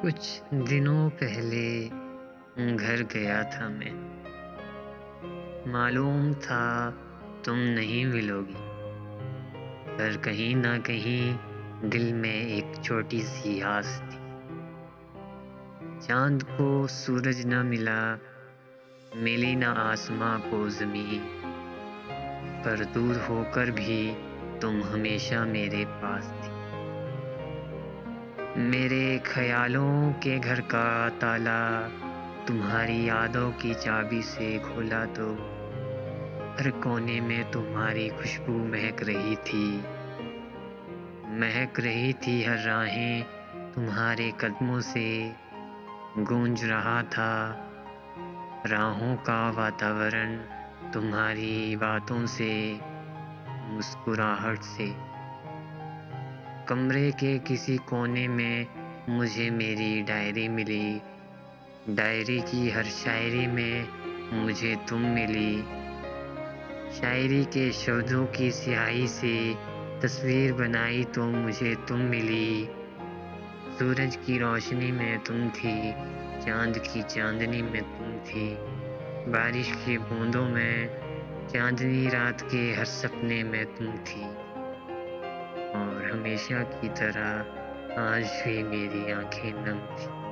कुछ दिनों पहले घर गया था मैं। मालूम था तुम नहीं मिलोगी, पर कहीं ना कहीं दिल में एक छोटी सी आस थी। चांद को सूरज न मिला, मिली न आसमां को ज़मीं, पर दूर होकर भी तुम हमेशा मेरे पास थी। मेरे ख्यालों के घर का ताला तुम्हारी यादों की चाबी से खोला तो हर कोने में तुम्हारी खुशबू महक रही थी हर राहें तुम्हारे कदमों से गूंज रहा था। राहों का वातावरण तुम्हारी बातों से, मुस्कुराहट से। कमरे के किसी कोने में मुझे मेरी डायरी मिली। डायरी की हर शायरी में मुझे तुम मिली। शायरी के शब्दों की स्याही से तस्वीर बनाई तो मुझे तुम मिली। सूरज की रोशनी में तुम थी, चांद की चांदनी में तुम थी, बारिश की बूंदों में, चांदनी रात के हर सपने में तुम थी। और हमेशा की तरह आज भी मेरी आंखें नम थी।